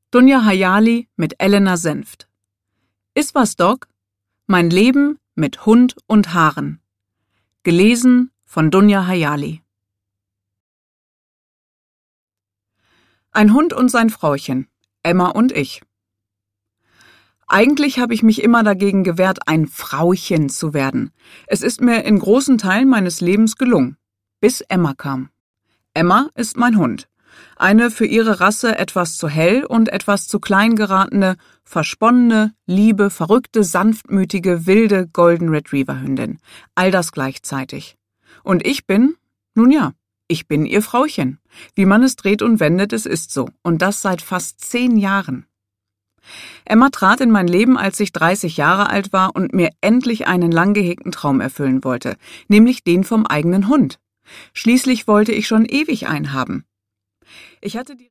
Dunja Hayali mit Elena Senft. Iswas Dog? Mein Leben mit Hund und Haaren. Gelesen von Dunja Hayali. Ein Hund und sein Frauchen, Emma und ich. Eigentlich habe ich mich immer dagegen gewehrt, ein Frauchen zu werden. Es ist mir in großen Teilen meines Lebens gelungen, bis Emma kam. Emma ist mein Hund. Eine für ihre Rasse etwas zu hell und etwas zu klein geratene, versponnene, liebe, verrückte, sanftmütige, wilde Golden Retriever Hündin. All das gleichzeitig. Und ich bin, nun ja, ich bin ihr Frauchen. Wie man es dreht und wendet, es ist so. Und das seit fast 10 Jahren. Emma trat in mein Leben, als ich 30 Jahre alt war und mir endlich einen lang gehegten Traum erfüllen wollte, nämlich den vom eigenen Hund. Schließlich wollte ich schon ewig einen haben. Ich hatte die